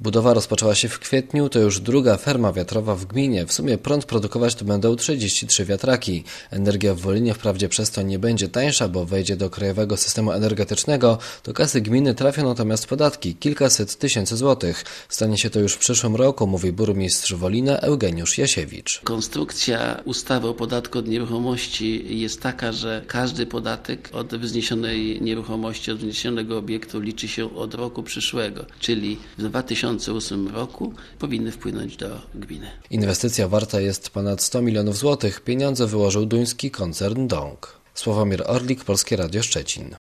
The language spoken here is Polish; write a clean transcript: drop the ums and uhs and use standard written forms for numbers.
Budowa rozpoczęła się w kwietniu, to już druga ferma wiatrowa w gminie. W sumie prąd produkować tu będą 33 wiatraki. Energia w Wolinie wprawdzie przez to nie będzie tańsza, bo wejdzie do krajowego systemu energetycznego. Do kasy gminy trafią natomiast podatki, kilkaset tysięcy złotych. Stanie się to już w przyszłym roku, mówi burmistrz Wolina Eugeniusz Jasiewicz. Konstrukcja ustawy o podatku od nieruchomości jest taka, że każdy podatek od wzniesionej nieruchomości, od wzniesionego obiektu liczy się od roku przyszłego, czyli w 2008 roku powinny wpłynąć do gminy. Inwestycja warta jest ponad 100 milionów złotych. Pieniądze wyłożył duński koncern Dong. Sławomir Orlik, Polskie Radio Szczecin.